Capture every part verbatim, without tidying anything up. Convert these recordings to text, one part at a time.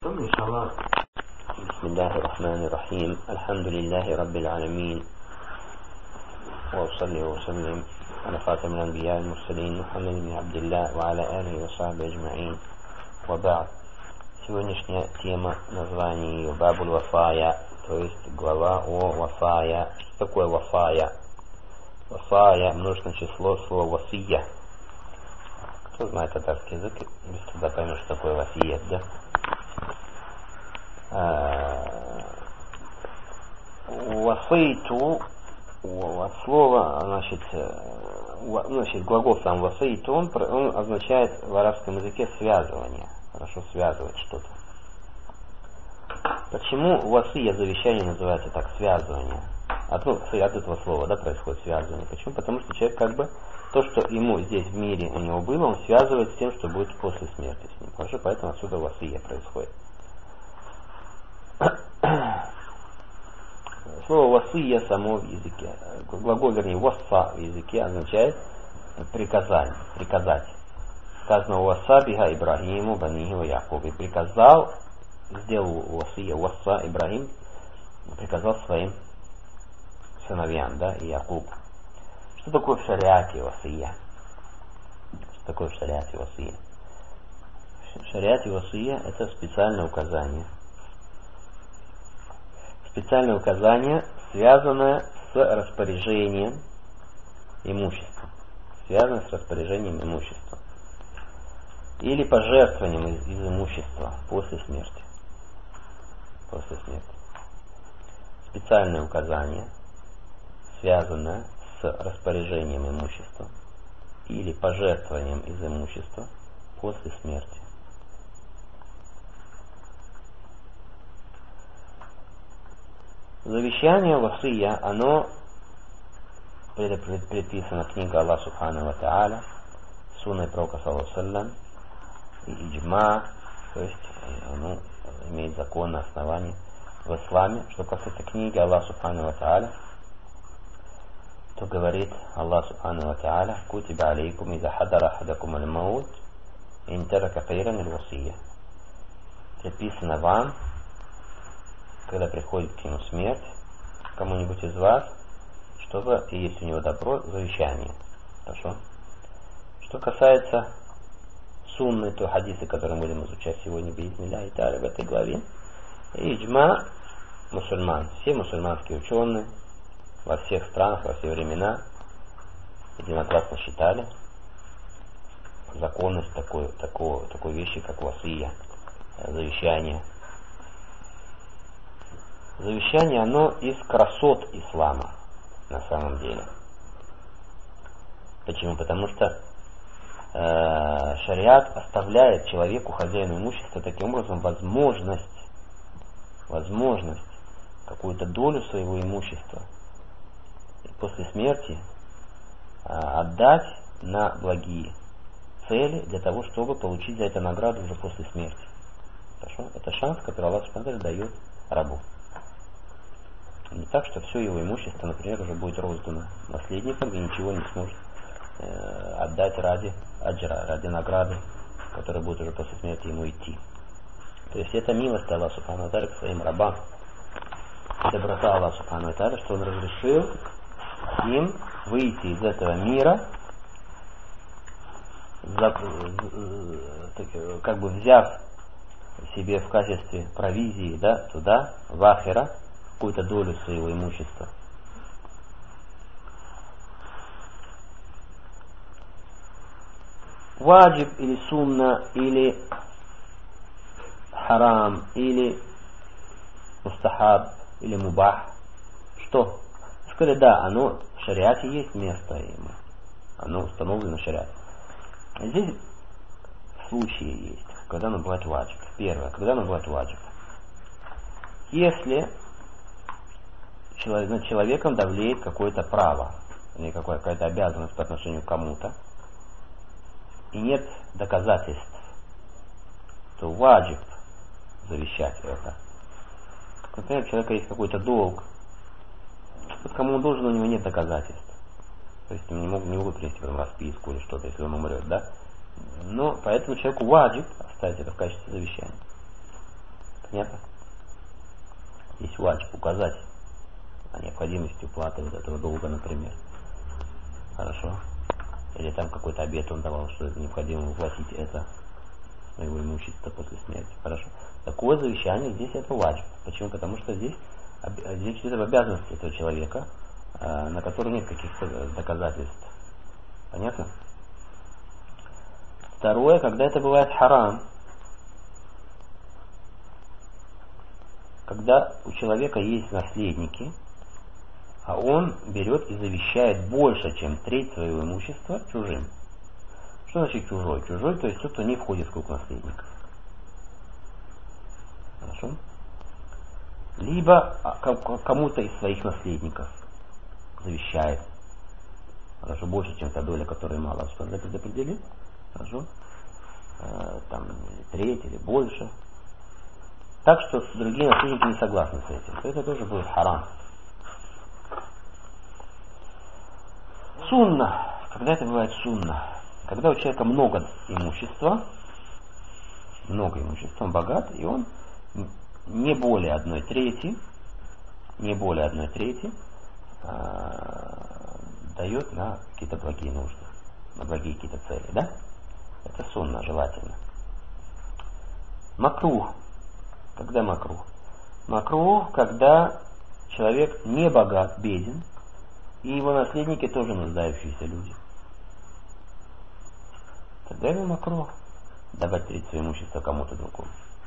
بسم الله الرحمن الرحيم. الحمد لله رب العالمين، وأصلي وسلم على خاتم الأنبياء المرسلين محمد بن عبد الله وعلى آله وصحبه أجمعين. وبعد. Сегодняшняя тема, название ее Бабуль Вафая, то есть глава о Вафая. Что такое Вафая? Вафая, множественное число слова Васия. Кто знает татарский язык, без труда поймет, что такое Васия, да? Васейту от слова, значит, значит глагол сам васейту, он, он означает в арабском языке связывание, хорошо связывать что-то. Почему васия, завещание, называется так, связывание? От, ну, от этого слова, да, происходит связывание. Почему? Потому что человек как бы то, что ему здесь в мире у него было, он связывает с тем, что будет после смерти с ним. Хорошо, поэтому отсюда васия происходит. Слово васия само в языке, глагол, вернее, васа в языке означает приказание, приказать. Сказано васа биха Ибрахиму банихи ва Якуб. И приказал, сделал васия, васа Ибрахим, приказал своим сыновьям, да, и Якуб. Что такое в шариате васия? Что такое в шариате васия? В шариате васия это специальное указание. Специальное указание, связанное с распоряжением имущества. Связанное с распоряжением имущества. Или пожертвованием из, из имущества после смерти. После смерти. Специальное указание, связанное с распоряжением имущества. Или пожертвованием из имущества после смерти. Завещание васия, оно предписано книга Аллаха Субхану ва Тааля, сунной пророка саллаллаху алейхи ва саллям и иджма, то есть оно имеет законное основание в исламе. Что касается книги Аллаха Субхану ва Тааля, то говорит Аллах Субхану ва Тааля: «Кутиба алейкум иза хадара ахадакум аль-маут ин тарака хайран аль-васия». Предписано вам, когда приходит к нему смерть, кому-нибудь из вас, чтобы, и есть у него добро, завещание. Хорошо? Что касается сунны, то хадисы, которые мы будем изучать сегодня, биизмилляхи тааля, в этой главе, и иджма мусульман, все мусульманские ученые во всех странах, во все времена единогласно считали законность такой, такой, такой вещи, как васия, завещание. Завещание, оно из красот ислама, на самом деле. Почему? Потому что э, шариат оставляет человеку, хозяину имущества, таким образом возможность, возможность какую-то долю своего имущества после смерти э, отдать на благие цели, для того, чтобы получить за это награду уже после смерти. Хорошо? Это шанс, который Аллах Субхану ва Тааля дает рабу. Не так, что все его имущество, например, уже будет роздано наследникам и ничего не сможет э, отдать ради аджра, ради награды, которая будет уже после смерти ему идти. То есть это милость Аллаха Субхану ва Тааля к своим рабам. Доброта Аллаха Субхану ва Тааля, что Он разрешил им выйти из этого мира, за, как бы взяв себе в качестве провизии, да, туда, в ахира, какую-то долю своего имущества. Ваджиб или сунна, или харам, или мустахаб, или мубах. Что? Сказали, да, оно в шариате есть место ему. Оно установлено в шариате. Здесь случаи есть, когда оно бывает ваджиб. Первое, когда оно бывает ваджиб. Если над человеком давлеет какое-то право или какая-то обязанность по отношению к кому-то, и нет доказательств, то ваджиб завещать это. Например, у человека есть какой-то долг, вот кому он должен, у него нет доказательств. То есть не могут, не могут принести потом расписку или что-то, если он умрет, да? Но поэтому человеку ваджиб оставить это в качестве завещания. Понятно? Здесь ваджиб указать о необходимости уплаты вот этого долга, например. Хорошо? Или там какой-то обет он давал, что это необходимо уплатить это своего имущества после смерти. Хорошо? Такое завещание здесь это ваджиб. Почему? Потому что здесь, здесь идет об обязанности этого человека, на который нет каких-то доказательств. Понятно? Второе, когда это бывает харам, когда у человека есть наследники, а он берет и завещает больше, чем треть своего имущества чужим. Что значит чужой? Чужой, то есть тот, кто не входит в круг наследников. Хорошо? Либо кому-то из своих наследников завещает. Хорошо, больше, чем та доля, которая мало что предопределит. Хорошо? Э, там треть или больше. Так что другие наследники не согласны с этим. То это тоже будет харам. Сунна. Когда это бывает сунна? Когда у человека много имущества, много имущества, он богат, и он не более одной трети, не более одной трети а, дает на какие-то благие нужды, на благие какие-то цели, да? Это сунна, желательно. Макрух. Когда макрух? Макрух, когда человек не богат, беден, и его наследники тоже нуждающиеся люди. Тогда его макрух давать треть своего имущества кому-то другому.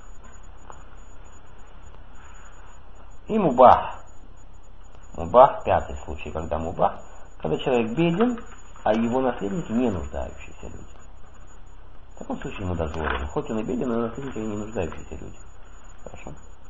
И мубах. Мубах, пятый случай, когда мубах, когда человек беден, а его наследники не нуждающиеся люди. В таком случае ему дозволено. Хоть он и беден, но наследники не нуждающиеся люди. Хорошо.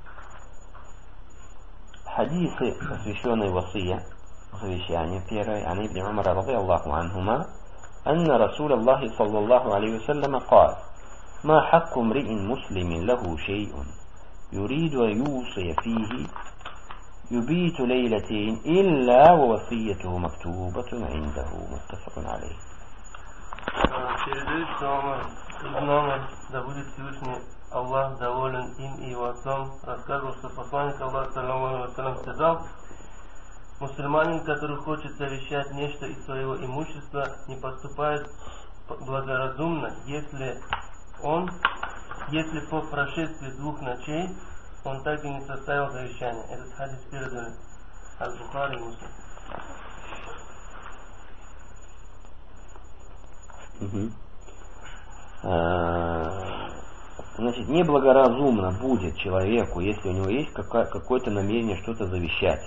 Хадисы, посвященные васия, завещанию. Первое. Ан ибн Умара радiyallahu анхума, анна Расул Аллахи саллаллаху алейхи вассалям قال: ما حق امرئ مسلم له شيء يريد أن يوصي فيه يبيت ليلتين إلا ووصيته مكتوبة عنده متفق عليه. Передают, что Омар, Ибн Омар, да будет Всевышний Аллах доволен им и его отцом, рассказывал, что посланник Аллаха саллаллаху алейхи ва саллям сказал: мусульманин, который хочет завещать нечто из своего имущества, не поступает благоразумно, если он, если по прошествии двух ночей он так и не составил завещание. Этот хадис передали Аль-Бухари и Муслим. Угу. А, значит, неблагоразумно будет человеку, если у него есть какое- какое-то намерение что-то завещать.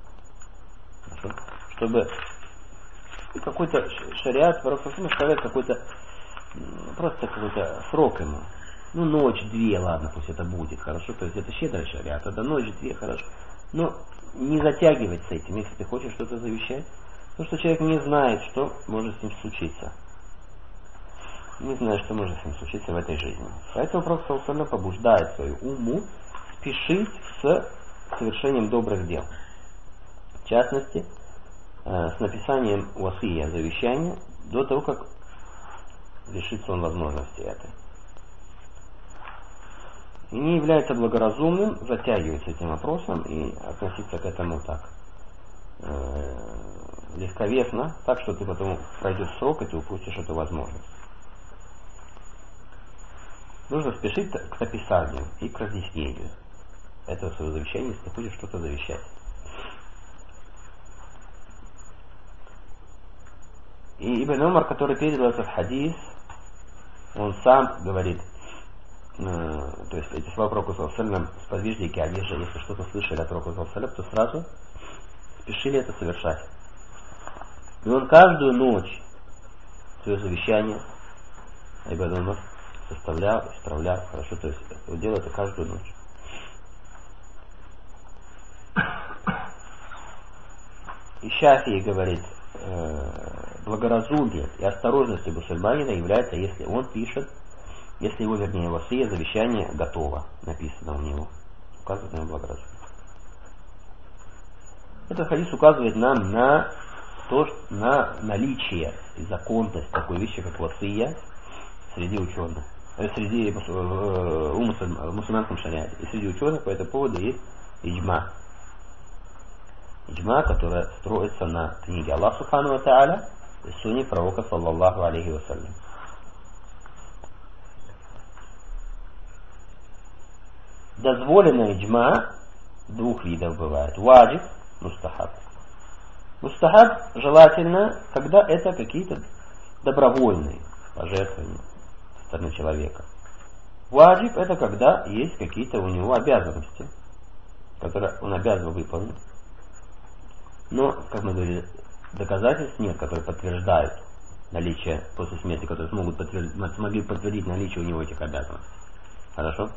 Чтобы какой-то шариат оставляет какой-то просто какой-то срок ему. Ну, ночь, две, ладно, пусть это будет, хорошо. То есть это щедрый шариат, это ночь, две, хорошо. Но не затягивать с этим, если ты хочешь что-то завещать. Потому что человек не знает, что может с ним случиться. Не знает, что может с ним случиться в этой жизни. Поэтому Пророк саллаллаху алейхи ва саллям побуждает свою уму спешить с совершением добрых дел. В частности, с написанием васия, завещания, до того, как лишится он возможности этой. И не является благоразумным затягивать с этим вопросом и относиться к этому так э, легковесно, так что ты потом пройдет срок и ты упустишь эту возможность. Нужно спешить к написанию и к разъяснению этого своего завещания, если ты хочешь что-то завещать. И Ибн Умар, который передал этот хадис, он сам говорит, э, то есть эти слова Пророка саллаллаху алейхи ва саллям, сподвижники, они же, если что-то слышали от Пророка саллаллаху алейхи ва саллям, то сразу спешили это совершать. И он каждую ночь свое завещание, Ибн Умар, составлял, исправлял, хорошо, то есть он делал это каждую ночь. И Шафии говорит, благоразумие и осторожностью мусульманина является, если он пишет, если его, вернее, васия, завещание готово, написано у него, указывает на его благоразумие. Этот хадис указывает нам на то, что, на наличие и законность такой вещи, как васия, среди ученых. среди у мусульманском шариате. И среди ученых по этому поводу есть иджма. Иджма, которая строится на книге Аллаха Субхану ва Тааля и сунне пророка саллаллаху алейхи вассалям. Дозволено иджма двух видов бывает. Ваджиб, мустахаб. Мустахаб желательно, когда это какие-то добровольные пожертвования со стороны человека. Ваджиб это когда есть какие-то у него обязанности, которые он обязан выполнить. Но, как мы говорили, доказательств нет, которые подтверждают наличие после смерти, которые смогут подтвердить, смогли подтвердить наличие у него этих обязанностей. Хорошо?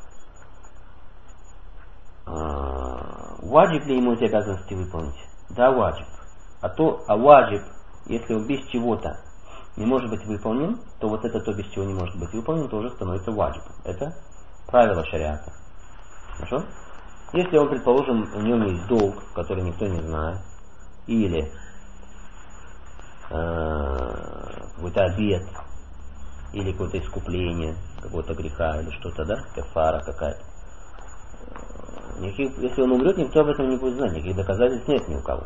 Ваджиб ли ему эти обязанности выполнить? Да, ваджиб. А то, а ваджиб, если он без чего-то не может быть выполнен, то вот это то, без чего не может быть выполнен, тоже становится ваджибом. Это правило шариата. Хорошо? Если он, предположим, у него есть долг, который никто не знает, или э, какой-то обет, или какое-то искупление какого-то греха, или что-то, да, кафара какая-то. Никаких, если он умрет, никто об этом не будет знать, никаких доказательств нет ни у кого.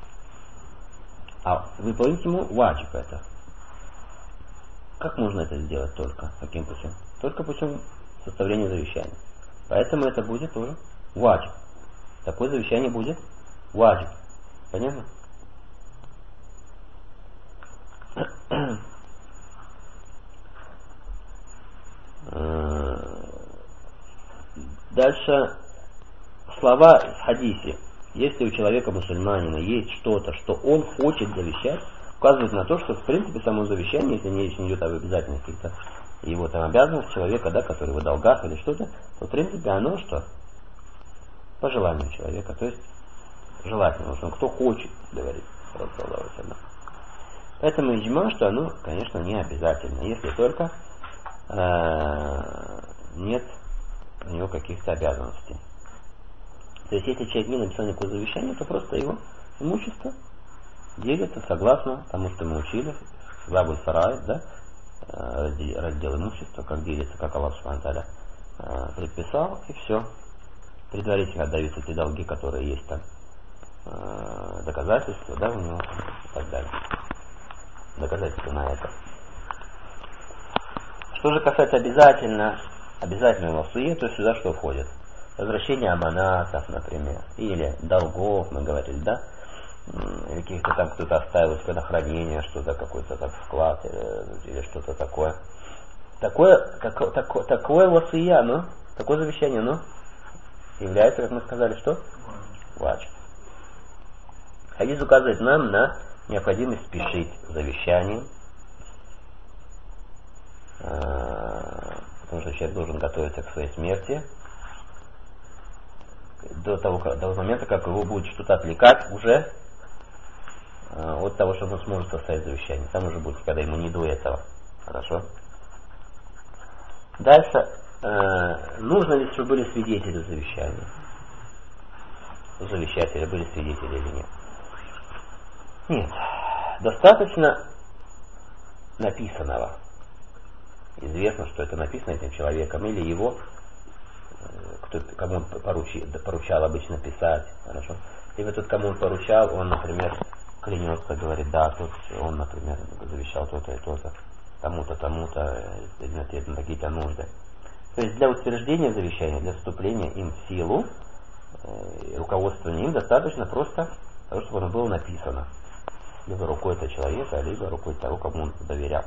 А выполнить ему ваджиб это. Как можно это сделать только? Каким путем? Только путем составления завещания. Поэтому это будет тоже ваджиб. Такое завещание будет ваджиб. Понятно? Дальше слова в хадисе. Если у человека мусульманина есть что-то, что он хочет завещать, указывает на то, что в принципе само завещание, если не речь не идет об обязательных каких-то его там обязанностях человека, да, который в долгах или что-то, то в принципе оно что? По желанию человека, то есть желательно, потому что кто хочет говорить. Поэтому иджма, что оно, конечно, не обязательно, если только э, нет у него каких-то обязанностей. То есть если человек не написал никакое завещание, то просто его имущество делится согласно тому, что мы учили, Забуль Сарай, да, раздел имущества, как делится, как Аллах Субхану ва Тааля предписал, и все. Предварительно отдаются те долги, которые есть там, доказательства, да, у него и так далее. Доказательства на это. Что же касается обязательно, обязательного васуи, то сюда что входит? Возвращение аманатов, например, или долгов, мы говорили, да, или каких-то там кто-то оставил у себя на хранение, что-то, какой-то там вклад, или, или что-то такое. Такое, как, такое, такое васия, ну, такое завещание, ну, является, как мы сказали, что? Ваджиб. Хадис указывает нам на необходимость спешить завещанием, потому что человек должен готовиться к своей смерти до того, до того момента, как его будет что-то отвлекать уже от того, что он сможет составить завещание. Там уже будет, когда ему не до этого. Хорошо? Дальше. Э, нужно ли, чтобы были свидетели завещания? Завещатели были свидетели или нет? Нет. Достаточно написанного. Известно, что это написано этим человеком, или его, кто, кому он поручил, поручал обычно писать. Хорошо? Либо тот, кому он поручал, он, например, клянется, говорит, да, тут он, например, завещал то-то и то-то, тому-то, тому-то, на какие-то нужды. То есть для утверждения завещания, для вступления им в силу, э, руководствования им достаточно просто того, чтобы оно было написано. Либо рукой этого человека, либо рукой того, кому он доверял.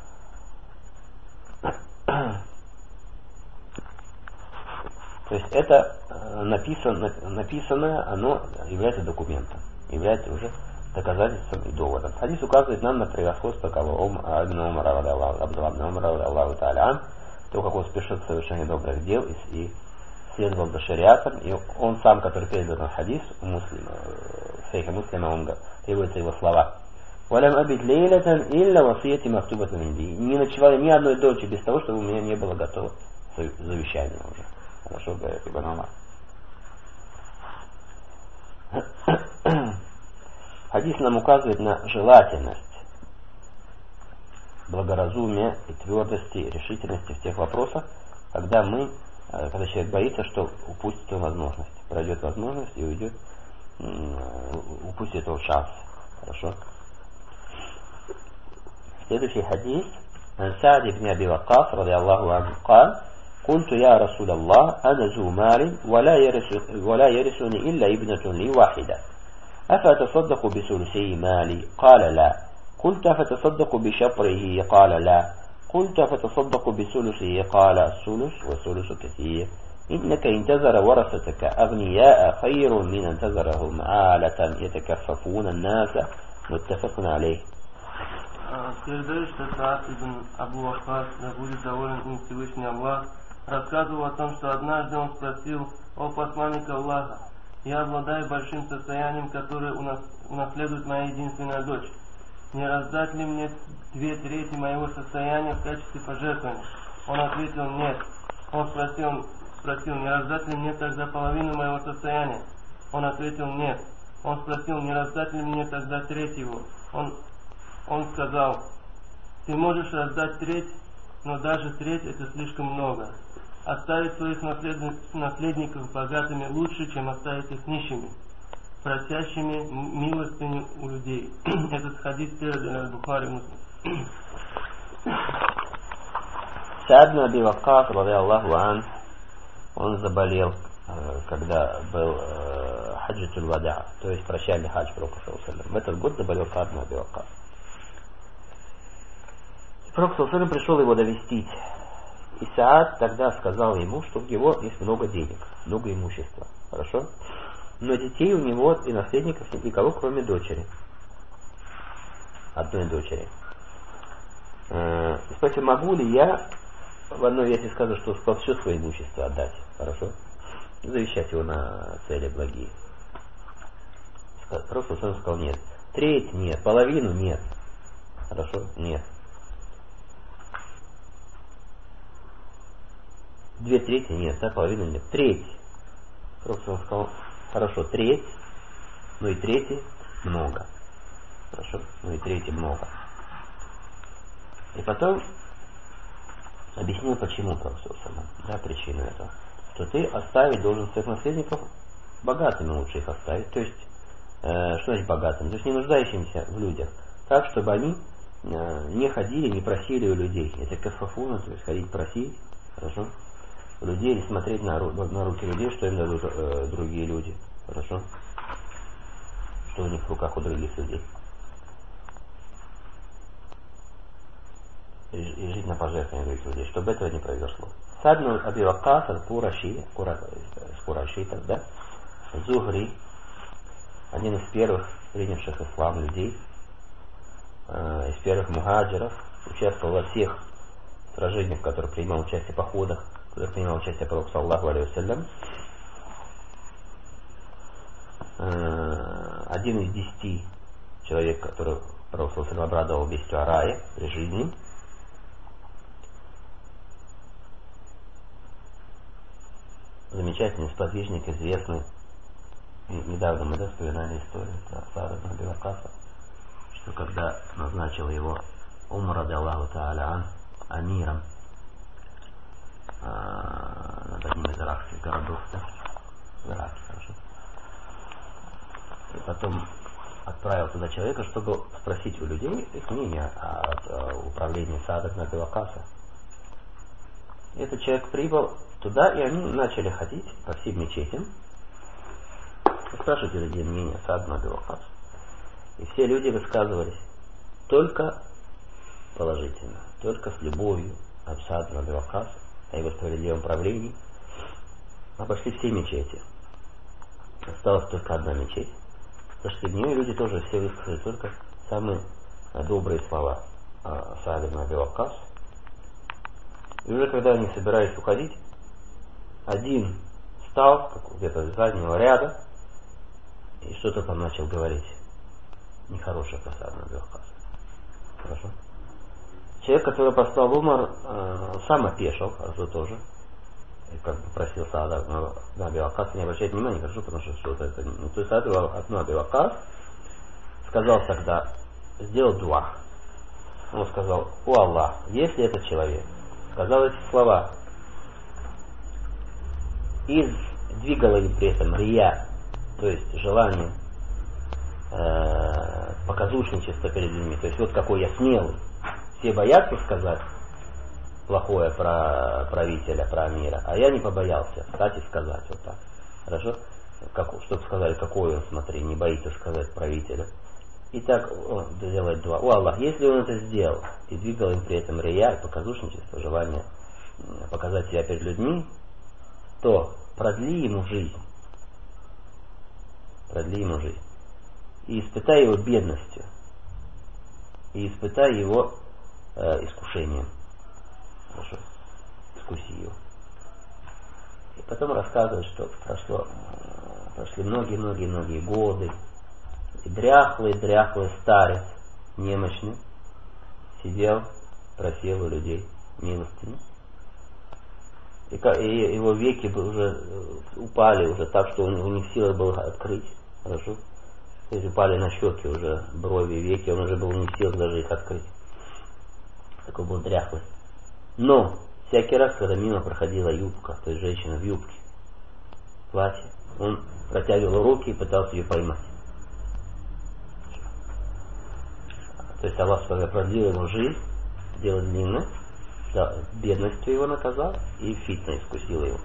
То есть это написано, написанное, оно является документом, является уже доказательством и доводом. Хадис указывает нам на превосходство кого Ибн Умара, Аллаху Тааля, то, как он спешит в совершении добрых дел и, и следовал за шариатом. И он сам, который передан хадис у муслима, в Сейхе Муслима, он приводится его слова. «Валям абид лейлатан илля васияти мактубатан инди». Не ночевали ни одной ночи без того, чтобы у меня не было готово завещание уже. Хорошо, говорит Ибн Умар. Хадис нам указывает на желательность благоразумия и твердости, решительности в тех вопросах, когда мы, когда человек боится, что упустит эту возможность, пройдет возможность и уйдет, упустит этого шанс. Хорошо? Следующий хадис. عن سعد بن أبي وقاص رضي الله عنه قال قلت يا رسول الله أنا ذو مال ولا يرث ولا يرثني إلا ابنة لي واحدة أفأتصدق بثلثي مالي قال لا قلت أفتصدق بشطره قال لا قلت أفتصدق بثلثه قال الثلث والثلث كثير إنك إن تذر ورثتك أغنياء خير من أن تذرهم عالة يتكففون الناس متفق عليه. Передаю, что Саад ибн Абу Ваккас, да будет доволен им Всевышний Аллах, рассказывал о том, что однажды он спросил: «О посланник Аллаха, я обладаю большим состоянием, которое унаследует моя единственная дочь. Не раздать ли мне две трети моего состояния в качестве пожертвования?» Он ответил: «Нет». Он спросил, спросил, не раздать ли мне тогда половину моего состояния? Он ответил: «Нет». Он спросил, не раздать ли мне тогда треть его? Он Он сказал: «Ты можешь раздать треть, но даже треть это слишком много. Оставить своих наследников богатыми лучше, чем оставить их нищими, просящими милостыню у людей». Этот хадис передан Бухари Муслим. Саад ибн Аби Ваккас, ради Аллаху ан, он заболел, когда был хаджатуль вада, то есть прощальный хадж пророка. В этот год заболел Саад ибн Аби Ваккас. Пророк ﷺ пришел его навестить. И Саад тогда сказал ему, что у него есть много денег, много имущества. Хорошо? Но детей у него и наследников нет никого, кроме дочери. Одной дочери. И спросил, могу ли я, в одной версии сказано, что успел все свое имущество отдать. Хорошо? Завещать его на цели благие. Пророк ﷺ сказал, нет. Треть нет, половину нет. Хорошо? Нет. Две трети нет, да, половина нет. Треть. Просто он сказал, хорошо, треть, но и трети много. Хорошо, но и трети много. И потом объяснил, почему просто сама, да, причину этого. Что ты оставить должен своих наследников богатыми, лучше их оставить. То есть, э, что значит богатыми? То есть не нуждающимися в людях. Так, чтобы они э, не ходили, не просили у людей. Это кафафуна, то есть ходить просить, хорошо? Людей или смотреть на, на руки людей, что им дадут э, другие люди. Хорошо? Что у них в руках у других людей. И, и жить на пожертвования других людей. Чтобы этого не произошло. Саад ибн Аби Ваккас al-Кураши, Кураши тогда, Зухри, один из первых принявших ислам людей, э, из первых мухаджиров, участвовал во всех сражениях, в которых принимал участие, походах, в которых принимал участие пророк саллаллаху алейхи вассалям. Один из десяти человек, которых пророк саллаллаху алейхи вассалям обрадовал вестью о рае при жизни. Замечательный сподвижник, известный. Недавно мы, да, вспоминали историю про Саада ибн Аби Ваккаса, что когда назначил его Умар ради Аллаху та'аля ан амиром над одним из иракских городов, да, в Ираке, хорошо. И потом отправил туда человека, чтобы спросить у людей их мнение о, о управлении Саада ибн Аби Ваккаса. И этот человек прибыл туда, и они начали ходить по всем мечетям и спрашивать у людей мнение о Сааде ибн Аби Ваккас. И все люди высказывались только положительно, только с любовью об Сааде ибн Аби Ваккас, о его справедливом правлении. Обошли все мечети. Осталась только одна мечеть. Зашли в нее, и люди тоже все высказали только самые добрые слова о Сааде ибн Аби Ваккас. И уже когда они собирались уходить, один встал где-то с заднего ряда и что-то там начал говорить нехорошее про Сааде ибн Аби Ваккас. Хорошо? Человек, который послал Умар, э, сам опешил, а то тоже. И как бы просил Саада ибн Аби Ваккаса не обращать внимания, хорошо, потому что что-то это... Ну, то есть Саад ибн Аби Ваккас сказал тогда, сделал дуа. Он сказал: «О Аллах, если этот человек сказал эти слова и двигало им при этом рия, то есть желание э, показушничества перед людьми, то есть вот какой я смелый, все боятся сказать плохое про правителя, про амира, а я не побоялся встать и сказать вот так». Хорошо? Как, чтобы сказали, какой он, смотри, не боится сказать правителя. И так он делает дуа: «О Аллах, если он это сделал и двигал им при этом рия, показушничество, желание показать себя перед людьми, то продли ему жизнь. Продли ему жизнь. И испытай его бедностью. И испытай его э, искушением. Хорошо? Искуси его». И потом рассказывает, что прошло, прошли многие-многие-многие годы. И дряхлый-дряхлый старец, немощный, сидел, просил у людей милостыню. И, и его веки уже упали уже так, что он не в силах был открыть. Хорошо? То есть упали на щеки уже брови, веки, он уже был не в силах даже их открыть. Такой был дряхлый. Но всякий раз, когда мимо проходила юбка, то есть женщина в юбке, платье, он протягивал руки и пытался ее поймать. То есть Аллах продлил его жизнь, сделал длинной, да, бедностью его наказал и фитно искусил его.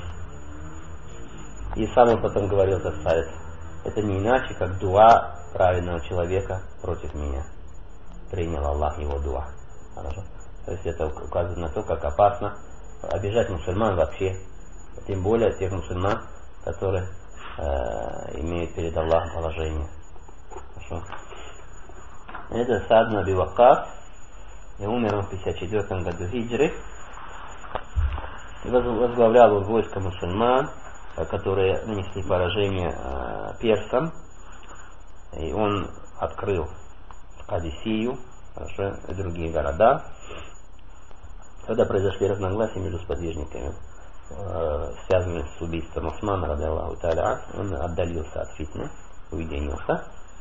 И сам он потом говорил, так сказать, это не иначе, как дуа правильного человека против меня. Принял Аллах его дуа. Хорошо? То есть это указывает на то, как опасно обижать мусульман вообще. Тем более тех мусульман, которые э, имеют перед Аллахом положение. Хорошо? Это Саад ибн Аби Ваккас. И умер он в пятьдесят четвёртом году хиджры. И возглавлял он войско мусульман, которые нанесли поражение э, персам. И он открыл Кадисию, хорошо, и другие города. Когда произошли разногласия между сподвижниками, э, связанные с убийством Усмана, ради Аллаху та'аля, он отдалился от фитны, уединился.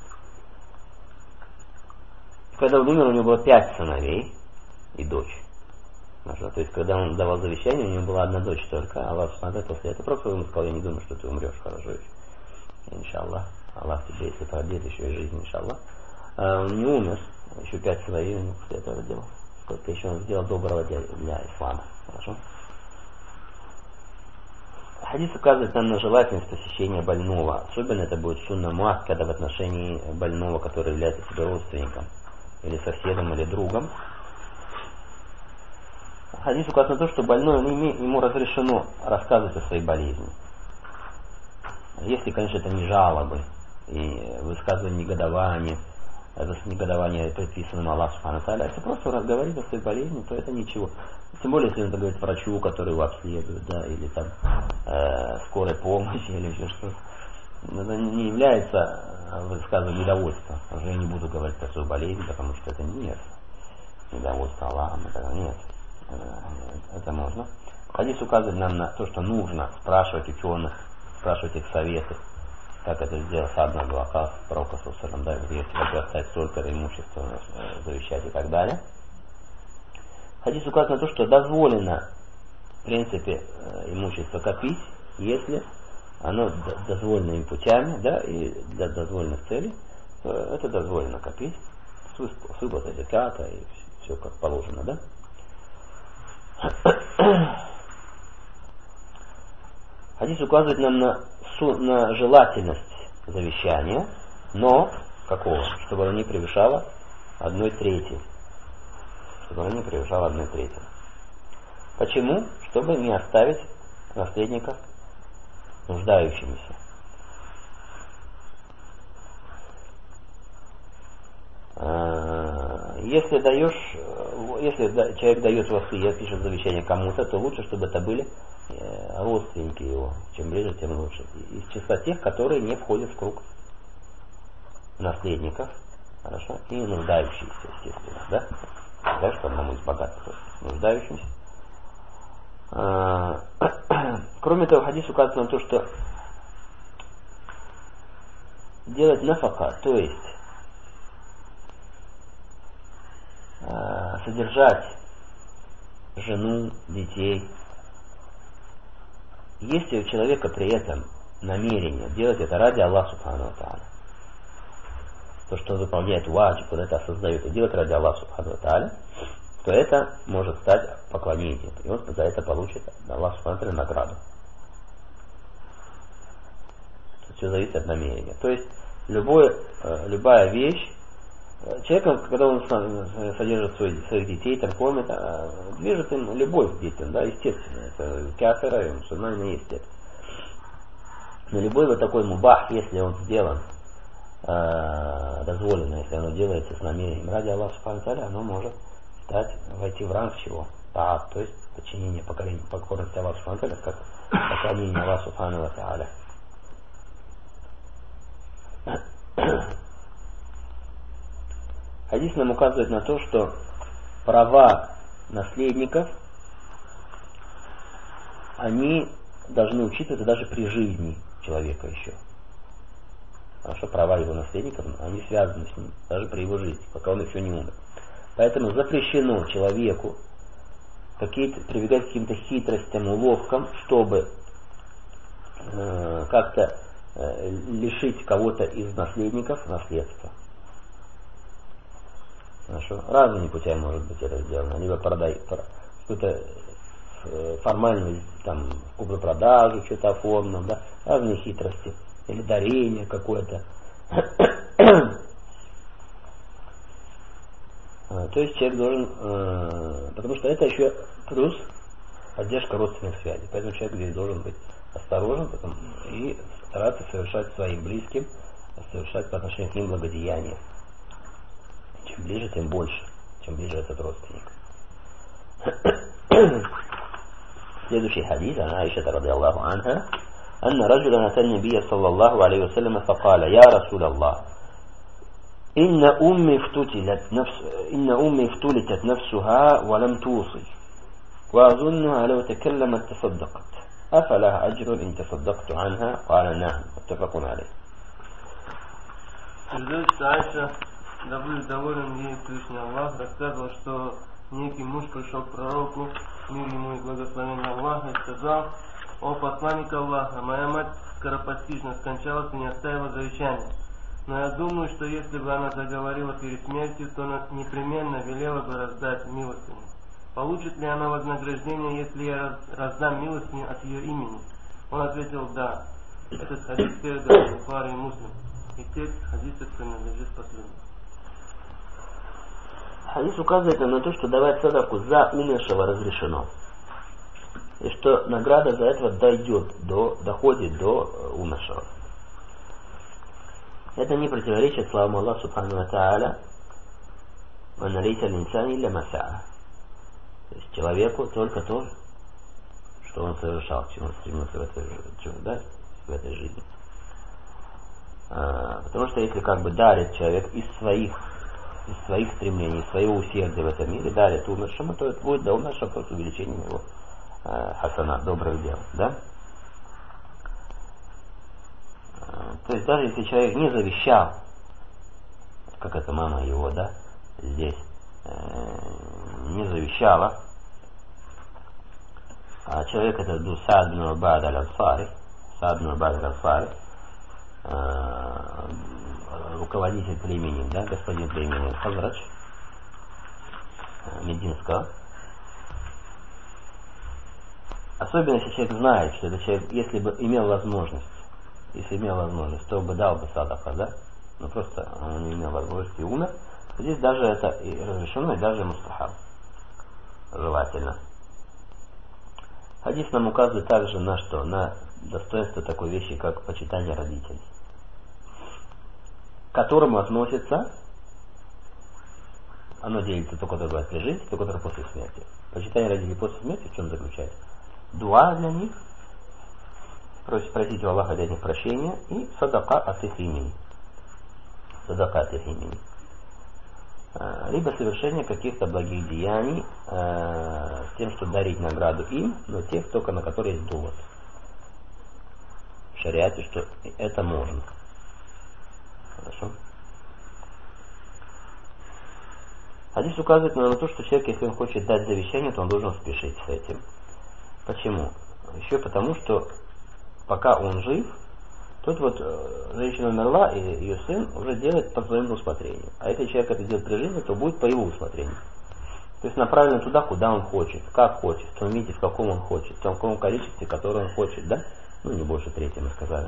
Когда он умер, у него было пять сыновей и дочь. Хорошо? То есть, когда он давал завещание, у него была одна дочь только. Аллах смотрел после этого, просто ему сказал: я не думаю, что ты умрешь, хорошо еще. Иншаллах. Аллах тебе, если продлит еще и жизнь, иншаллах. А он не умер, еще пять сыновей у него после этого родил. Сколько еще он сделал доброго для, для ислама. Хорошо? Хадис указывает нам на желательность посещения больного. Особенно это будет сунна муаккада, когда в отношении больного, который является себе родственником, или соседом, или другом. Хадис указывает на то, что больной, ему разрешено рассказывать о своей болезни. Если, конечно, это не жалобы и высказывание негодования, это негодование предписанным Аллаху субхану ва тааля, если просто говорит о своей болезни, то это ничего. Тем более, если он это говорит врачу, который его обследует, да, или там э, скорой помощи, или еще что-то. Это не является высказыванием недовольства. Уже я не буду говорить про свою болезнь, потому что это нет. Недовольство Аллахом, это нет. Это, это можно. Хадис указывает нам на то, что нужно спрашивать ученых, спрашивать их советы, как это сделал Саад ибн Аби Ваккас, пророк саллаллаху алейхи ва саллям, да, где если хочу оставить столько-то имущества, завещать и так далее. Хадис указывает на то, что дозволено, в принципе, имущество копить, если оно дозволенными путями, да, и для дозволенных целей, то это дозволено копить, с выплатой заката и все как положено, да. Хадис указывает нам на, на желательность завещания, но какого? Чтобы оно не превышало одной трети. Чтобы оно не превышало одной трети. Почему? Чтобы не оставить наследников нуждающимися. Если даешь, если человек дает васия, пишет завещание кому-то, то лучше, чтобы это были родственники его. Чем ближе, тем лучше. Из числа тех, которые не входят в круг наследников, хорошо, и нуждающихся, естественно, да? Так что одному из богатых нуждающимся. Кроме того, хадис указывает на то, что делать нафака, то есть содержать жену, детей, если у человека при этом намерение делать это ради Аллаха Субхану ва Тааля, то, что он выполняет ваджиб, он это осознает и делает ради Аллаха Субхану ва Тааля, то это может стать поклонением, и он за это получит Аллах Субхану ва Тааля награду. Все зависит от намерения. То есть любой, любая вещь, человек, когда он содержит своих, своих детей, там кормит, движет им любовь к детям, да, естественно. Это кафира, и мусульманина есть это. Но любой вот такой мубах, если он сделан э, дозволено, если оно делается с намерением ради Аллаха Субхану ва Тааля, оно может стать, войти в ранг чего? Таат, то есть подчинение, покорение, покорность Аллаху Субхану ва Тааля, как поклонение Аллаху Субхану ва Тааля. Хадис нам указывает на то, что права наследников, они должны учитываться даже при жизни человека еще. Потому что права его наследников, они связаны с ним, даже при его жизни, пока он еще не умер. Поэтому запрещено человеку какие-то, прибегать к каким-то хитростям, уловкам, чтобы э, как-то э, лишить кого-то из наследников наследства. Хорошо. Разными путями может быть это сделано. Либо продай какую-то формальную там куплю-продажу, что-то оформлено, да, разные хитрости. Или дарение какое-то. То есть человек должен, э, потому что это еще плюс поддержка родственных связей. Поэтому человек здесь должен быть осторожен потом, и стараться совершать своим близким, совершать по отношению к ним благодеяния. Чем ближе, тем больше, чем ближе этот родственник. Следующий хадис, عن عائشة رضي الله عنها أن رجلا أتى النبي صلى الله عليه وسلم فقال يا رسول الله إن أمي افتتلت نفس إن أمي افتلتت نفسها ولم توصي وأظنها لو تكلمت تصدقت أفلها أجر إن تصدقت عنها قال نعم متفق عليه. Да будет доволен ей Всевышний Аллах, рассказывал, что некий муж пришел к пророку, мир ему и благословение Аллаха, и сказал: «О посланник Аллаха, моя мать скоропостижно скончалась и не оставила завещания. Но я думаю, что если бы она заговорила перед смертью, то она непременно велела бы раздать милостыню. Получит ли она вознаграждение, если я раздам милостыню от ее имени?» Он ответил: «Да». Этот хадис передал Бухари и Муслим, и текст хадиса принадлежит последнему. Хадис указывает нам на то, что давать садаку за умершего разрешено. И что награда за это дойдет до, доходит до умершего. Это не противоречит словам Аллаха Субхану ва Тааля: «Ва лейса линсани илля ма саа». То есть человеку только то, что он совершал, чему он стремился в этой, да, в этой жизни. А, потому что если как бы дарит человек из своих из своих стремлений, из своего усердия в этом мире, дарит умершему, то это будет для умершего просто увеличением его э, хасана, добрых дел. Да? Э, то есть даже если человек не завещал, как это мама его, да, здесь, э, не завещала, а человек это был Саад бин Убад аль-Ансари, Саад бин Убад аль-Ансари, руководитель племени, да, господин племени Хазрадж Мединского. Особенно если человек знает, что этот человек, если бы имел возможность, если имел возможность, то бы дал бы садака, да, но просто он не имел возможности и умер, то здесь даже это и разрешено, и даже мустахаб, желательно. Хадис нам указывает также на что? На достоинство такой вещи, как почитание родителей, к которому относится, оно делится то, которое бывает при жизни, то, которое после смерти. Почитание родителей после смерти в чем заключается? Дуа для них, просить, просить у Аллаха для них прощения, и садака от их имени. Садака от их имени. Либо совершение каких-то благих деяний э, с тем, что дарить награду им, но тех только на которые есть довод в шариате, что это можно. Хорошо. Хадис указывает на то, что человек, если он хочет дать завещание, то он должен спешить с этим. Почему? Еще потому, что пока он жив, тут вот женщина умерла, и ее сын уже делает по своему усмотрению. А если человек это делает при жизни, то будет по его усмотрению. То есть направлено туда, куда он хочет, как хочет, в том виде, в каком он хочет, в том каком количестве, которое он хочет, да? Ну, не больше трети, мы сказали.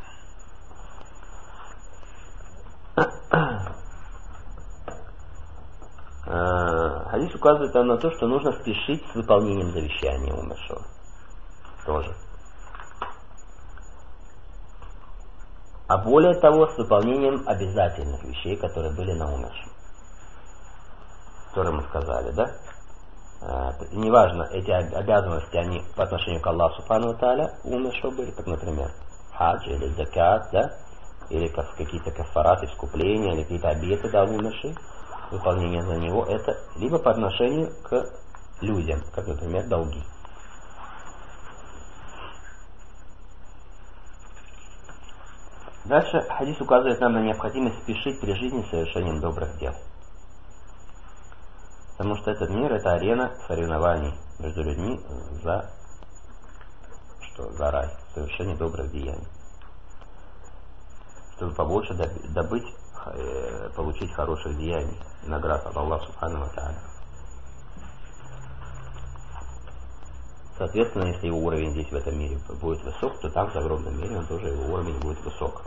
Хадис указывает на то, что нужно спешить с выполнением завещания умершего. Тоже. А более того, с выполнением обязательных вещей, которые были на умершем. Которые мы сказали, да? Неважно, эти обязанности, они по отношению к Аллаху Субхану ва Тааля умершего были, как, например, хадж или закат, да? Или какие-то кафараты, искупления, или какие-то обеты дал умерший. Выполнение за него это либо по отношению к людям, как, например, долги. Дальше хадис указывает нам на необходимость спешить при жизни с совершением добрых дел. Потому что этот мир — это арена соревнований между людьми за что? За рай, совершение добрых деяний. Чтобы побольше добыть, получить хороших деяний, наград от Аллаха Субхану ва Тааля. Соответственно, если его уровень здесь в этом мире будет высок, то там в загробном мире он тоже, его уровень будет высок.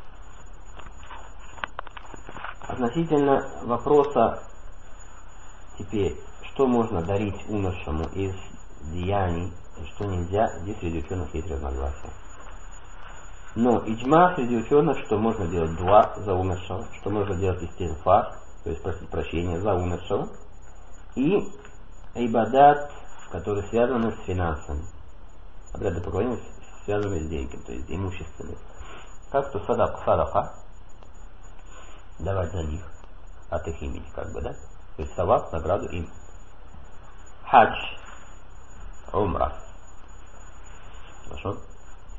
Относительно вопроса теперь, что можно дарить умершему из деяний, и что нельзя, здесь среди ученых есть разногласия. Но иджма среди ученых, что можно делать дуа за умершего, что можно делать истигфар, то есть просить прощения за умершего, и ибадат, которые связаны с финансами. Обряды поклонения связаны с деньгами, то есть имущественными. Как то садака, садака, давать за них от их имени, как бы, да? То есть саваб, награду им. Хадж, умра. Хорошо?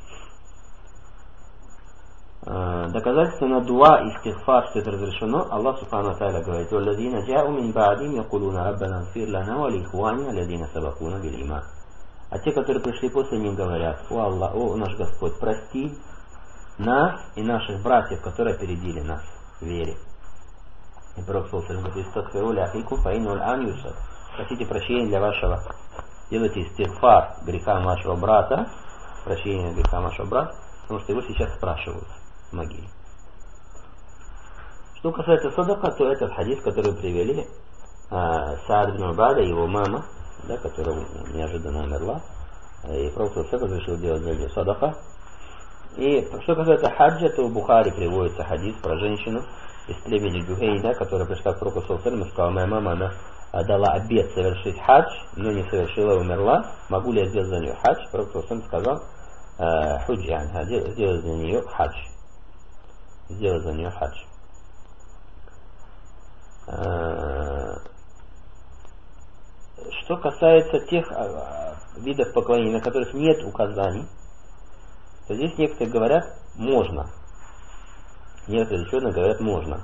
Доказательство на дуа и истигфар, что это разрешено, Аллах Субхану ва Тааля говорит: «Валлазина джа'у мин ба'дихим якулуна раббана гфир лана ва лихванина аллазина сабакуна бил иман». А те, которые пришли после них, говорят: «О Аллах, о наш Господь, прости нас и наших братьев, которые опередили нас в вере». И Пророк саллаллаху алейхи ва саллям говорит: «Истагфиру ли ахикум фа иннаху аль-ан юсаб». Просите прощения для вашего, делайте истигфар грехам вашего брата, прощение грехам вашего брата, потому что его сейчас спрашивают в могиле. Что касается садака, то это хадис, который привели э, Саад ибн Убада, его мама, да, которая неожиданно умерла, и Пророк саллаллаху алейхи ва саллям решил делать за нее садака. И что касается хаджа, то в Бухари приводится хадис про женщину из племени Джухейна, которая пришла к Пророку саллаллаху алейхи ва саллям и сказала: «Моя мама, она дала обет совершить хадж, но не совершила и умерла. Могу ли я сделать за нее хадж?» Пророк саллаллаху алейхи ва саллям сказал: «Худжи, сделай за нее хадж». Сделай за нее хадж. Что касается тех видов поклонения, на которых нет указаний, то здесь некоторые говорят можно. Некоторые ученые говорят можно.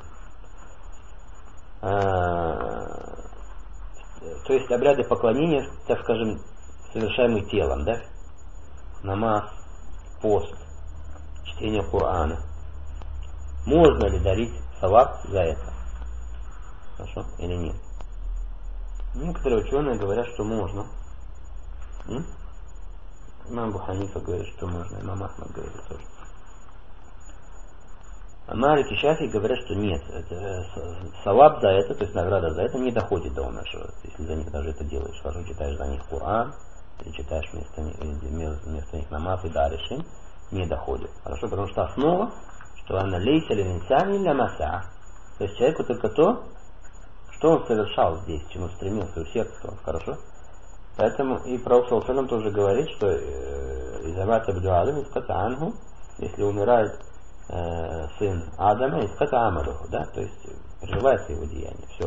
То есть обряды поклонения, так скажем, совершаемые телом, да? Намаз, пост, чтение Корана. Можно ли дарить саваб за это? Хорошо? Или нет? Некоторые ученые говорят, что можно. М? Имам Абу Ханифа говорит, что можно. Имам Ахмад говорит тоже. А Малик и Шафи говорят, что нет. Это, саваб за это, то есть награда за это не доходит до умершего. Если за них даже это делаешь. Хорошо, читаешь за них Коран, или читаешь вместо, вместо, вместо них намаз и даришь им, не доходит. Хорошо, потому что основа, что она лейся ли инсани ля маса. То есть человеку только то, что он совершал здесь, к чему стремился, усердствовал. Хорошо? Поэтому и Пророк саллаллаху алейхи ва саллям тоже говорит, что изамат абдуалим иската ангу, если умирает э, сын Адама, иската амалуху, да, то есть прерывается его деяние. Все.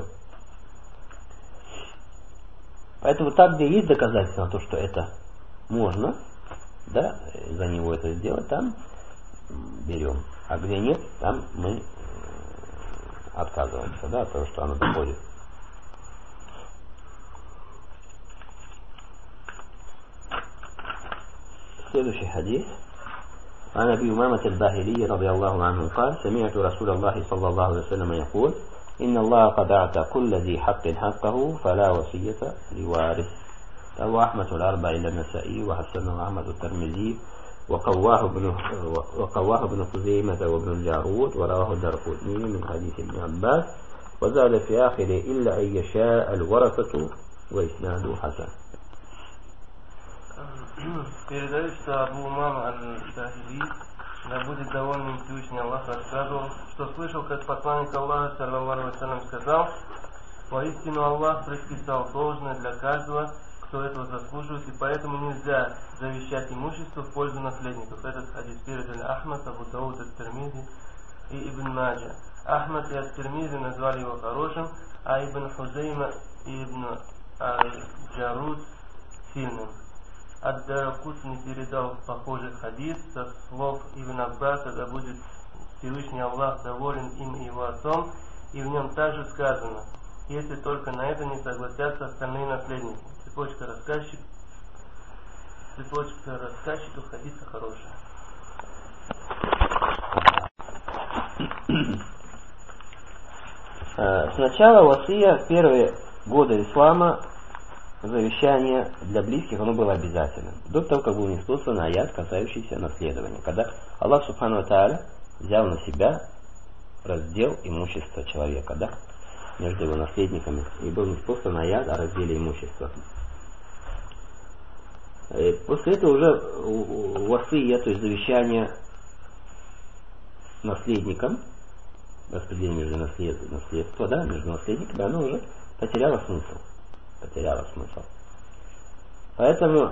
Поэтому там, где есть доказательства на то, что это можно, да, за него это сделать, там берем. А где нет, там мы отказываемся, да, от того, что оно доходит. следующий хадис. عن أبي أمامة الباهلي رضي الله عنه قال سمعت رسول الله صلى الله عليه وسلم يقول إن الله قد أعطى كل ذي حق حقه فلا وصية لوارث. رواه أحمد الأربعة إلا النسائي وحسنه أحمد الترمذي وقواه ابن وقواه ابن خزيمة وابن الجارود ورواه الدارقطني من حديث ابن عباس وزاد في آخره إلا أن يشاء الورثة وإسناده حسن. Передают, что Абу Умама аль-Бахили, да будет доволен Всевышний Аллах, рассказывал, что слышал, как посланник Аллаха, саллаллаху алейхи ва саллям, сказал: «Воистину Аллах предписал должное для каждого, кто этого заслуживает, и поэтому нельзя завещать имущество в пользу наследников». Этот хадис передали Ахмад, Абу Дауд, ат-Тирмизи и Ибн Маджа. Ахмад и ат-Тирмизи назвали его хорошим, а Ибн Хузейма и Ибн аль-Джаруд сильным. Ад-Даракутни передал похожий хадис со слов Ибн Аббаса, да будет Всевышний Аллах доволен им и его отцом, и в нем также сказано: если только на это не согласятся остальные наследники. Цепочка рассказчик, цепочка рассказчиков хадиса хорошая. Сначала васия в первые годы ислама, завещание для близких, оно было обязательным. До того, как был ниспослан аят, касающийся наследования. Когда Аллах Субхану ва Тааля взял на себя раздел имущества человека, да, между его наследниками, и был ниспослан аят о разделе имущества. И после этого уже васия, то есть завещание наследникам, распределение между наслед... наследства, да, между наследниками, оно уже потеряло смысл. Потеряло смысл. Поэтому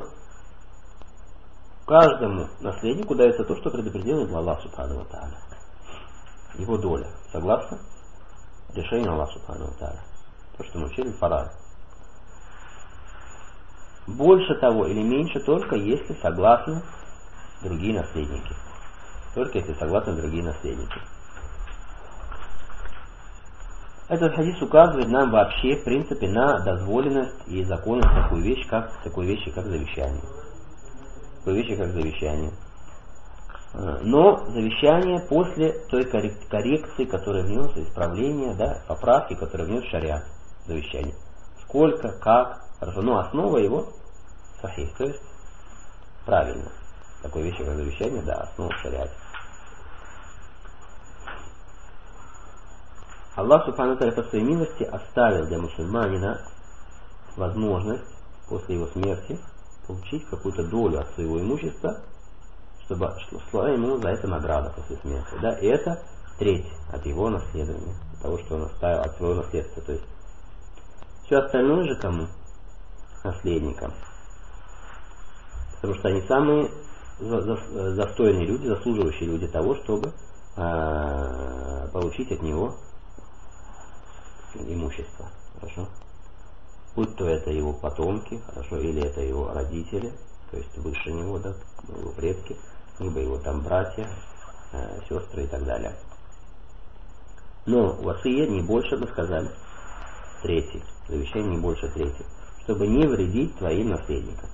каждому наследнику дается то, что предопределено для Аллаха Субхану ва Тааля. Его доля, согласно решению Аллаха Субхану ва Тааля. То, что мы учили в Фарае. Больше того или меньше только если согласны другие наследники. Только если согласны другие наследники. Этот хадис указывает нам вообще, в принципе, на дозволенность и законность такой вещи, как, такой вещи, как завещание. Такой вещи, как завещание. Но завещание после той коррекции, которая внес, исправления, да, поправки, которые внес шариат. Завещание. Сколько, как, хорошо. Но основа его сахих, то есть правильно. Такой вещи, как завещание, да, основа в шариате. Аллах Субхану ва Тааля по своей милости оставил для мусульманина возможность после его смерти получить какую-то долю от своего имущества, чтобы шла ему за это награда после смерти. Да? И это треть от его наследования, от того, что он оставил от своего наследства. То есть все остальное же кому? Наследникам. Потому что они самые достойные люди, заслуживающие люди того, чтобы э, получить от него имущество, хорошо? Будь то это его потомки, хорошо, или это его родители, то есть выше него, да, его предки, либо его там братья, э, сестры и так далее. Но васия не больше, мы сказали, третий, завещание не больше трети, чтобы не вредить твоим наследникам.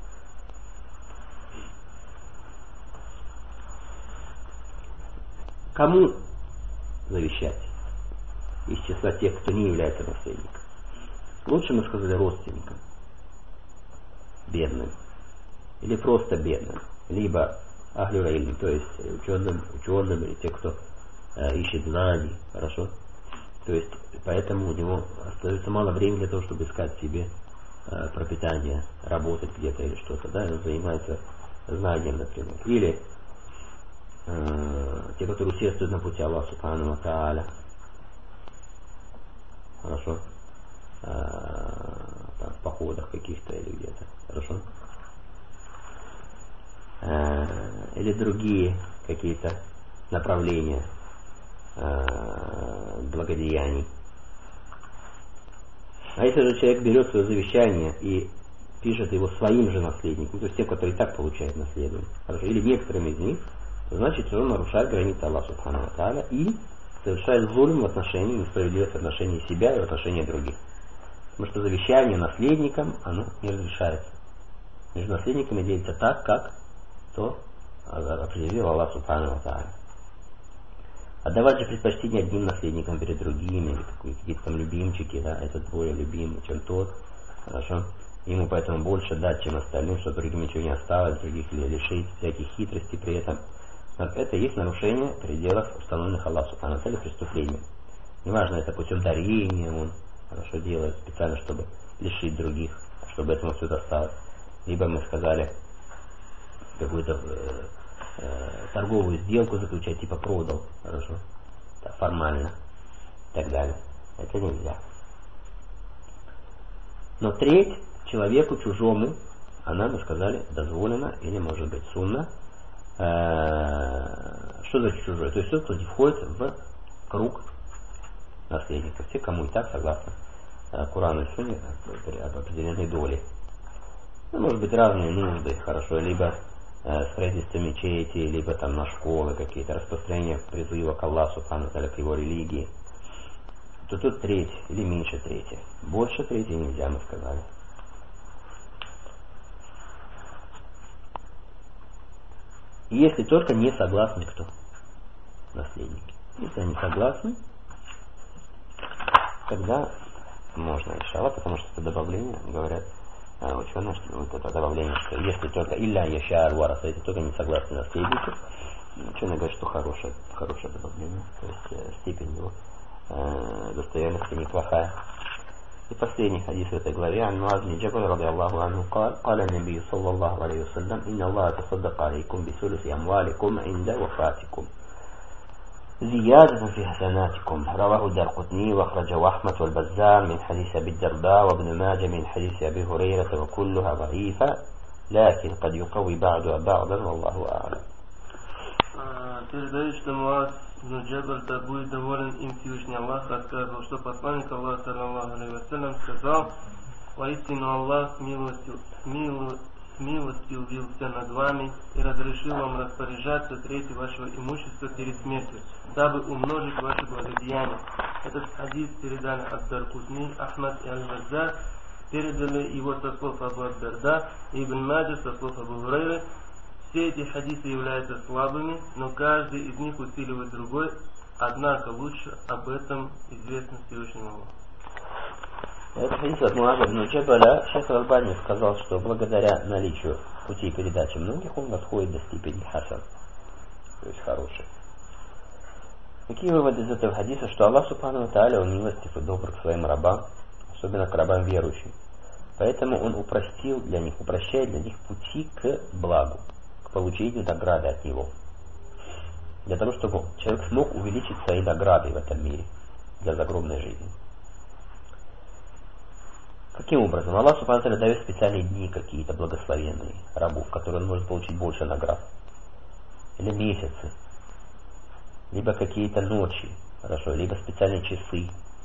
Кому завещать? Из числа тех, кто не является наследником. Лучше мы сказали родственникам, бедным, или просто бедным, либо ахлю ильм, то есть ученым, ученым, или те, кто э, ищет знаний, хорошо. То есть поэтому у него остается мало времени для того, чтобы искать себе э, пропитание, работать где-то или что-то, да, он занимается знанием, например. Или э, те, которые усердствуют на пути Аллаха Субхану ва Тааля. Хорошо. А, там, в походах каких-то или где-то. Хорошо. А, или другие какие-то направления а, благодеяний. А если же человек берет свое завещание и пишет его своим же наследникам, то есть те, которые и так получают наследование, хорошо, или некоторыми из них, то значит, он нарушает границы Аллаха Субхану ва Тааля и совершает зулм в отношении, несправедливость в отношении себя и в отношении других. Потому что завещание наследникам, оно не разрешается. Между наследниками делится так, как то определил Аллах Субхану ва Тааля. Отдавать же предпочтение одним наследникам перед другими, или какие-то там любимчики, да, этот более любимый, чем тот, хорошо. Ему поэтому больше дать, чем остальным, чтобы другим ничего не осталось, других лишить всяких хитростей при этом. Но это и есть нарушение пределов, установленных Аллаху Субхану ва Тааля, преступлением. Неважно, это путем дарения он хорошо делает, специально, чтобы лишить других, чтобы этому все досталось. Либо мы сказали, какую-то э, э, торговую сделку заключать, типа продал, хорошо, так, формально, и так далее. Это нельзя. Но треть человеку чужому, она, мы сказали, дозволена или может быть сунна. Э, что значит чужой? То есть тот, кто входит в круг наследников, те, кому и так согласно э, Корану и Сунне об определенной доле. Ну, может быть, разные нужды, хорошо, либо э, строительство мечети, либо там на школы какие-то, распространение призыва к Аллаху Субхану ва Тааля, к его религии. То тут треть или меньше трети. Больше трети нельзя, мы сказали. Если только не согласны кто? Наследники. Если они согласны, тогда можно иншаллах, потому что это добавление, говорят а, ученые, что вот это добавление, что если только илля яшар вараса, если только не согласны наследники, ученые говорят, что хорошее, хорошее добавление, то есть э, степень его э, достоверности неплохая. И последний хадис в этой главе: «Ан Муаз бин Джабаль радиаллаху анху قال قال النبي صلى الله عليه وسلم إن الله تصدق عليكم بثلث أموالكم عند وفاتكم زيادة في حسناتكم». رواه الدارقطني وأخرجه أحمد والبزار من حديث أبي الدرداء وابن ماجه من حديث أبي هريرة وكلها ضعيفة لكن قد يقوي بعضها بعضا والله أعلم. Передают, что Муаз бин Джабаль, да будет доволен им Всевышний Аллах, рассказывал, что посланник Аллаха саллаллаху алейхи ва саллям сказал: «Воистину Аллах смилостью, смилу, смилостивился над вами и разрешил вам распоряжаться третью вашего имущества перед смертью, дабы умножить ваши благодеяния». Этот хадис передали ад-Дарқутни, Ахмад и Аль-Баззар, передали его со слов Абу ад-Дарда и Ибн Маджа со слов Абу Гурайры. Все эти хадисы являются слабыми, но каждый из них усиливает другой, однако лучше об этом известно Всевышнему Аллаху. Этот хадис от Муаза бин Джабаля шейх Аль-Альбани сказал, что благодаря наличию путей передачи многих он восходит до степени хасан, то есть хороший. Какие выводы из этого хадиса? Что Аллах Субхану ва Тааля, он милостив и добр к своим рабам, особенно к рабам верующим. Поэтому он упростил для них, упрощает для них пути к благу, к получению награды от него. Для того, чтобы человек смог увеличить свои награды в этом мире для загробной жизни. Каким образом? Аллах Субхану ва Тааля дает специальные дни какие-то благословенные рабу, в которые он может получить больше наград. Или месяцы. Либо какие-то ночи, хорошо, либо специальные часы,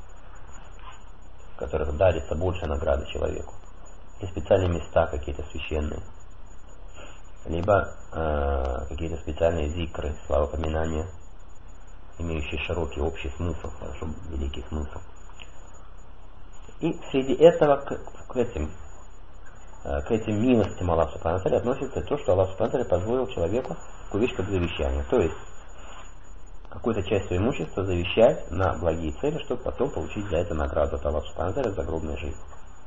в которых дарится больше награды человеку. Или специальные места какие-то священные. Либо э, какие-то специальные зикры, славопоминания, имеющие широкий общий смысл, хорошо, великий смысл. И среди этого к, к этим э, к этим милостям Аллаха Субхану ва Тааля относится то, что Аллах Субхану ва Тааля позволил человеку такую вещь, как завещание. То есть какую-то часть своего имущества завещать на благие цели, чтобы потом получить за это награду от Аллаха Субхану ва Тааля в загробной жизни.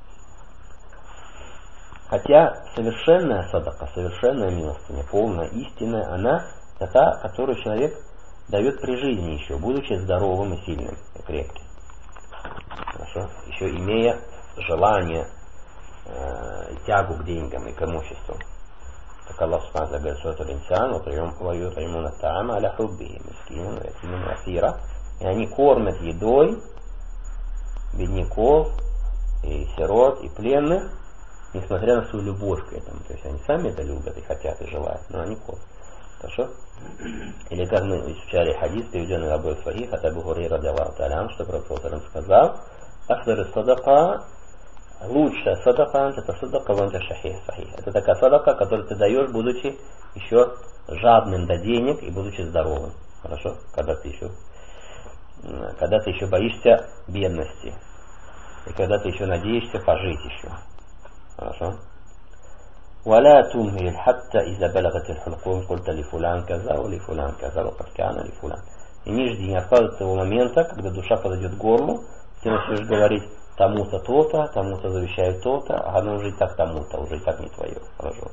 Хотя совершенная садака, совершенная милостыня, полная, истинная, она та, которую человек дает при жизни еще, будучи здоровым и сильным, и крепким. Хорошо? Еще имея желание, э, тягу к деньгам и к имуществу. Так Аллах Субхану ва Тааля говорит: «Суратуль инсан, вают'имуна та'ама аля хуббихи мискинан ва ятиман ва асира». И они кормят едой бедняков и сирот и пленных, несмотря на свою любовь к этому. То есть они сами это любят и хотят, и желают, но они кормят. Хорошо? Или как мы изучали хадис, переведенный Абу Сахих от Абу Гурайры радиаллаху та'аля анху, что Пророк сказал: «Афдалу садака», лучшая садака, это садака ванта шахих сахих. Это такая садака, которую ты даешь, будучи еще жадным до денег и будучи здоровым. Хорошо? Когда ты еще, когда ты еще боишься бедности. И когда ты еще надеешься пожить еще. Хорошо? ولا تمهل حتى إذا بلغت الحلقوم قلت لفلان كذا ولفلان كذا وقد كان لفلان. И не жди, не откладывай того момента, когда душа подойдет к горлу, ты начнешь говорить тому-то то-то, тому-то завещаю то-то, а оно уже и так тому-то, уже и так не твое. Хорошо.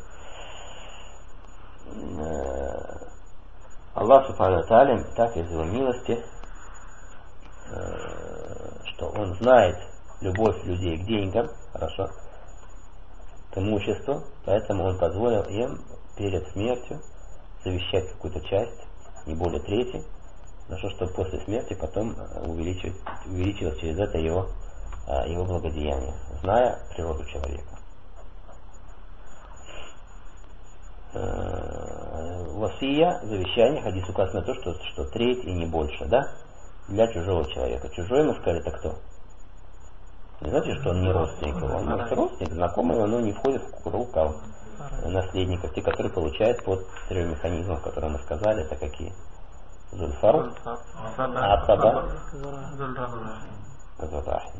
Аллах Субхану ва Тааля так из его милости, что он знает любовь людей к деньгам, хорошо, к имуществу, поэтому он позволил им перед смертью завещать какую-то часть, не более трети, хорошо, чтобы после смерти потом увеличилось, увеличилось через это его, его благодеяние, зная природу человека. Васия, завещание, хадис указано на то, что, что треть и не больше, да, для чужого человека. Чужой, мы сказали, это кто? Не значит, что он не родственник его. Он может родственник, знакомый, но не входит в круг наследников, те, которые получают под трем механизмов, которые мы сказали, это какие? Зульфар, Асаба, Зульрахим.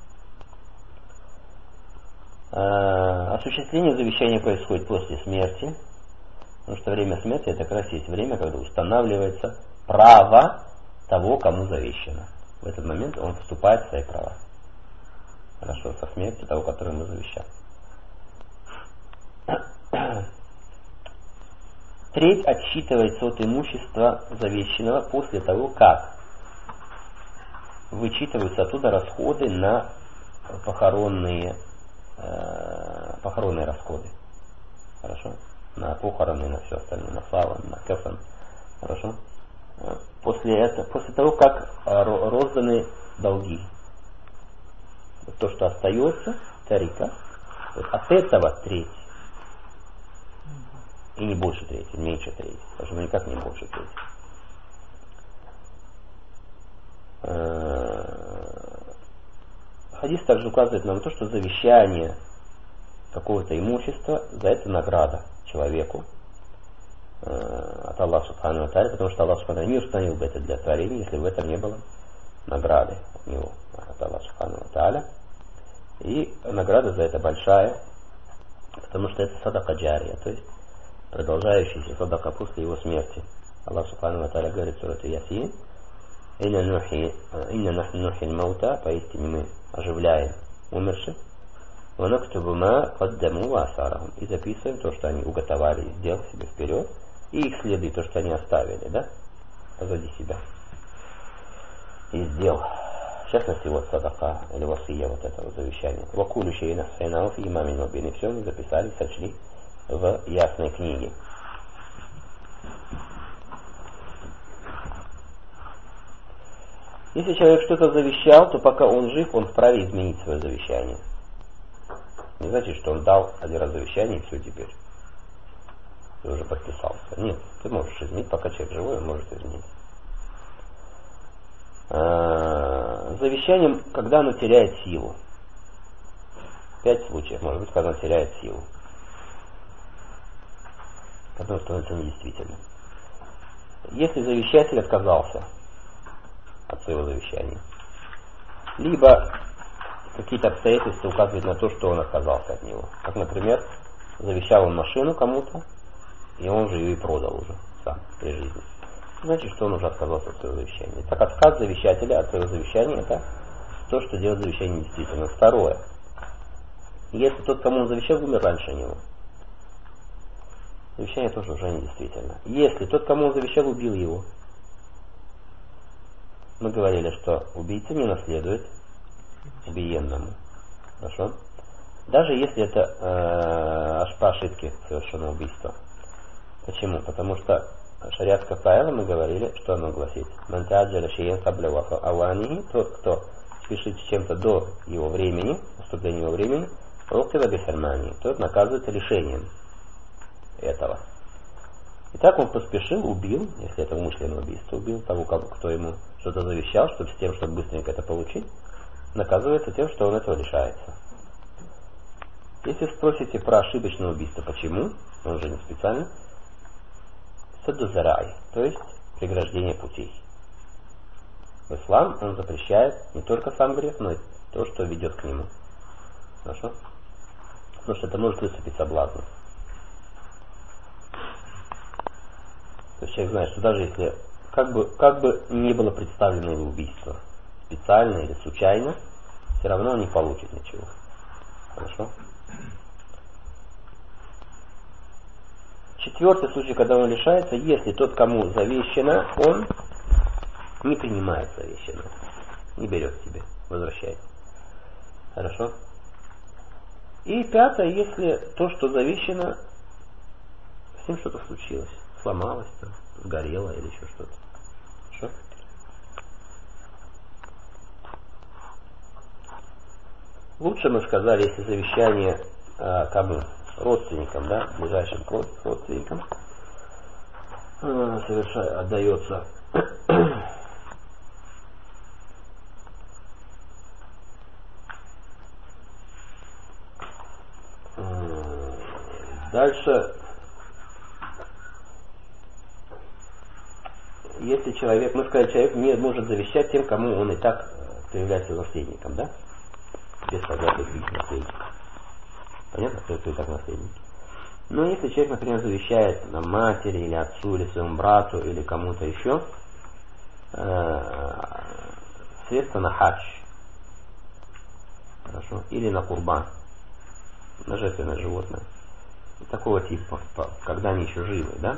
Осуществление завещания происходит после смерти, потому что время смерти это как раз есть время, когда устанавливается право того, кому завещано. В этот момент он вступает в свои права. Хорошо, со смерти того, который ему завещал. Треть отсчитывается от имущества завещанного после того, как вычитываются оттуда расходы на похоронные, э, похоронные расходы. Хорошо? На похороны, на все остальное, на славу, на кафан. Хорошо? После этого, после того, как розданы долги, то, что остается, тарика, вот от этого треть. И не больше трети, меньше трети. Потому что никак не больше трети. Хадис также указывает нам то, что завещание какого-то имущества, за это награда человеку от Аллаха Субхану ва Тааля, потому что Аллах Субхану ва Тааля не установил бы это для творения, если в этом не было награды от него, от Аллаха Субхану ва Тааля. И награда за это большая, потому что это садака джария, то есть продолжающаяся садака после его смерти. Аллах Субхану ва Тааля говорит в суре Ясин: «Инна нахну нухи маута», поистине мы оживляем умерших, «Ва нактубу ма каддаму ва асарахум», и записываем то, что они уготовали и сделали себе вперед, и их следы, то, что они оставили, да, позади себя, и сделал. В частности, вот садака или васия, вот этого завещания. «Вакулю шейна сайнауф» и имамин мубин, и все мы записали, сочли в ясной книге. Если человек что-то завещал, то пока он жив, он вправе изменить свое завещание. Не значит, что он дал один раз завещание и все теперь. Ты уже подписался. Нет, ты можешь изменить, пока человек живой, он может изменить. Завещанием, когда оно теряет силу. Пять случаев, может быть, когда оно теряет силу. Когда оно становится недействительным. Если завещатель отказался от своего завещания, либо какие-то обстоятельства указывают на то, что он отказался от него. Как, например, завещал он машину кому-то, и он же ее и продал уже сам при жизни. Значит, что он уже отказался от своего завещания. Так отказ завещателя от своего завещания — это то, что делает завещание недействительным. Второе. Если тот, кому он завещал, умер раньше него, завещание тоже уже недействительно. Если тот, кому он завещал, убил его, мы говорили, что убийца не наследует убиенному. Хорошо? Даже если это э, по ошибке совершено убийство. Почему? Потому что шариатское правило, мы говорили, что оно гласит: тот, кто спешит с чем-то до его времени, наступления его времени, тот наказывается лишением этого. Итак, он поспешил, убил, если это умышленное убийство, убил того, кто ему что-то завещал, чтобы с тем, чтобы быстренько это получить, наказывается тем, что он этого лишается. Если спросите про ошибочное убийство, почему, он же не специально, саддузарай, то есть преграждение путей. В ислам он запрещает не только сам грех, но и то, что ведет к нему. Хорошо? Потому что это может выступить соблазном. То есть человек знает, что даже если как бы, как бы ни было представлено его убийство, специально или случайно, все равно он не получит ничего. Хорошо? Четвертый случай, когда он лишается, если тот, кому завещено, он не принимает завещанное, не берет себе, возвращает. Хорошо? И пятое, если то, что завещено, с ним что-то случилось, сломалось, там, сгорело или еще что-то. Хорошо? Лучше мы сказали, если завещание а, кому? Родственникам, да, ближайшим родственникам а, совершает, отдается. Дальше, если человек, мы сказали, человек не может завещать тем, кому он и так является наследником, да? Без согласия других наследников. Понятно, кто это и так наследники? Но если человек, например, завещает на матери или отцу, или своему брату, или кому-то еще э, средства на хадж, хорошо, или на курбан, на жертвенное животное, такого типа, когда они еще живы, да,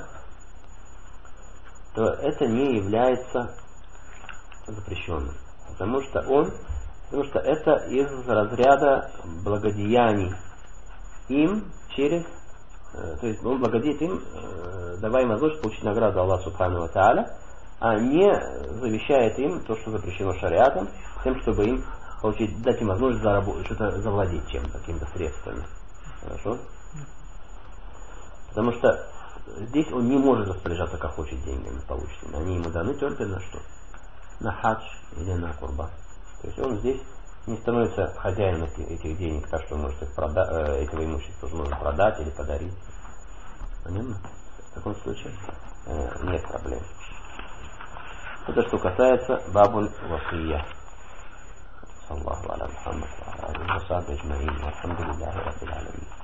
то это не является запрещенным, потому что он, потому что это из разряда благодеяний им через, э, то есть он благодеет им, э, давая им возможность получить награду Аллаха Субхану ва Тааля, а не завещает им то, что запрещено шариатом, тем, чтобы им получить, дать им возможность заработать, что-то завладеть чем-то, какими-то средствами. Хорошо? Потому что здесь он не может распоряжаться, как хочет, деньгами полученными. Они ему даны только на что? На хадж или на курбан. То есть он здесь не становится хозяином этих денег, так что может их прода- э, этого имущества можно продать или подарить. Понятно? В таком случае э, нет проблем. Это что касается бабуль васия. Саллаху аля Мухаммад ва аля алихи ва сахбихи аджмаин. Алхамдулиллахи раббил аламин.